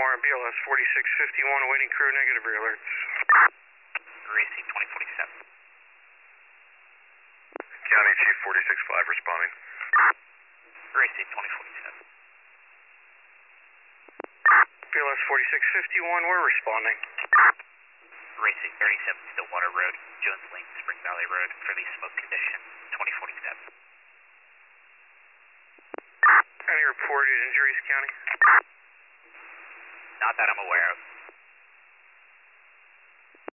BLS 4651, awaiting crew, negative rear alerts. Racing 2047. County Chief 465 responding. Racing 2047. BLS 4651, we're responding. Racing 37 Stillwater Road, Jones Lane, Spring Valley Road for the smoke condition 2047. Any reported injuries, County? Not that I'm aware of.